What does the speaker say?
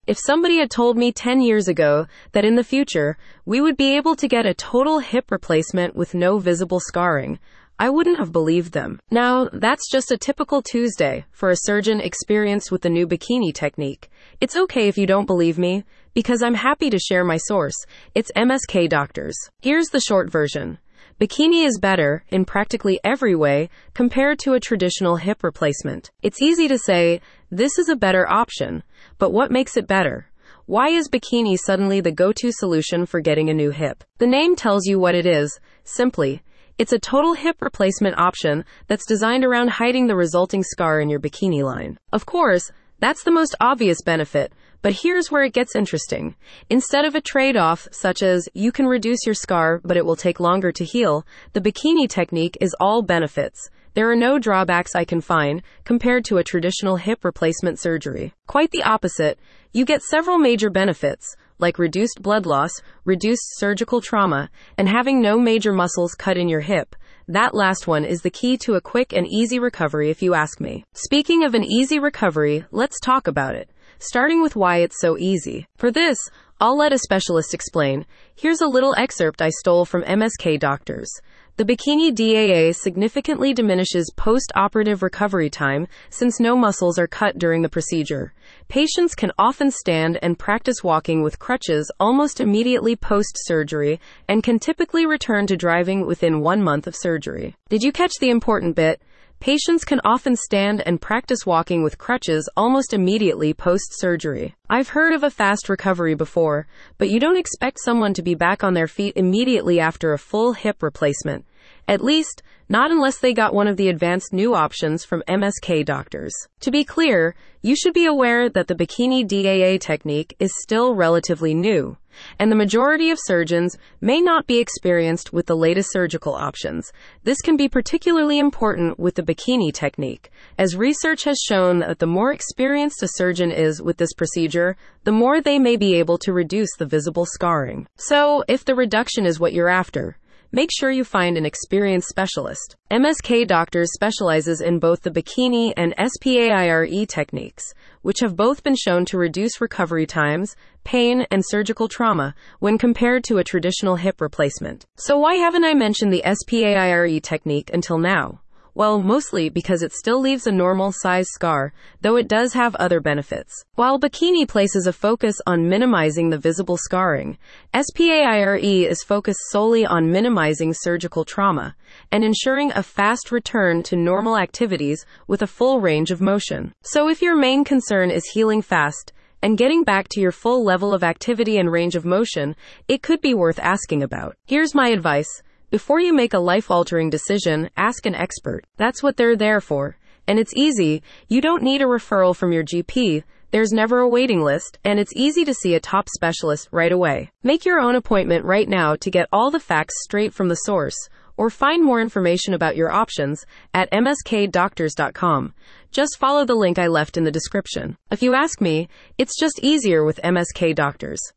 If somebody had told me 10 years ago that in the future, we would be able to get a total hip replacement with no visible scarring, I wouldn't have believed them. Now, that's just a typical Tuesday for a surgeon experienced with the new bikini technique. It's okay if you don't believe me, because I'm happy to share my source. It's MSK Doctors. Here's the short version. Bikini is better, in practically every way, compared to a traditional hip replacement. It's easy to say, this is a better option, but what makes it better? Why is bikini suddenly the go-to solution for getting a new hip? The name tells you what it is, simply. It's a total hip replacement option that's designed around hiding the resulting scar in your bikini line. Of course, that's the most obvious benefit, but here's where it gets interesting. Instead of a trade-off, such as you can reduce your scar but it will take longer to heal, the bikini technique is all benefits. There are no drawbacks I can find compared to a traditional hip replacement surgery. Quite the opposite, you get several major benefits, like reduced blood loss, reduced surgical trauma, and having no major muscles cut in your hip. That last one is the key to a quick and easy recovery if you ask me. Speaking of an easy recovery, let's talk about it. Starting with why it's so easy. For this, I'll let a specialist explain. Here's a little excerpt I stole from MSK Doctors. The Bikini DAA significantly diminishes post-operative recovery time since no muscles are cut during the procedure. Patients can often stand and practice walking with crutches almost immediately post-surgery and can typically return to driving within 1 month of surgery. Did you catch the important bit? Patients can often stand and practice walking with crutches almost immediately post-surgery. I've heard of a fast recovery before, but you don't expect someone to be back on their feet immediately after a full hip replacement. At least, not unless they got one of the advanced new options from MSK Doctors. To be clear, you should be aware that the Bikini DAA technique is still relatively new, and the majority of surgeons may not be experienced with the latest surgical options. This can be particularly important with the bikini technique, as research has shown that the more experienced a surgeon is with this procedure, the more they may be able to reduce the visible scarring. So, if the reduction is what you're after, make sure you find an experienced specialist. MSK Doctors specializes in both the bikini and SPAIRE techniques, which have both been shown to reduce recovery times, pain, and surgical trauma when compared to a traditional hip replacement. So why haven't I mentioned the SPAIRE technique until now? Well, mostly because it still leaves a normal size scar, though it does have other benefits. While bikini places a focus on minimizing the visible scarring, SPAIRE is focused solely on minimizing surgical trauma and ensuring a fast return to normal activities with a full range of motion. So if your main concern is healing fast and getting back to your full level of activity and range of motion, it could be worth asking about. Here's my advice. Before you make a life-altering decision, ask an expert. That's what they're there for. And it's easy. You don't need a referral from your GP. There's never a waiting list, and it's easy to see a top specialist right away. Make your own appointment right now to get all the facts straight from the source, or find more information about your options at mskdoctors.com. Just follow the link I left in the description. If you ask me, it's just easier with MSK Doctors.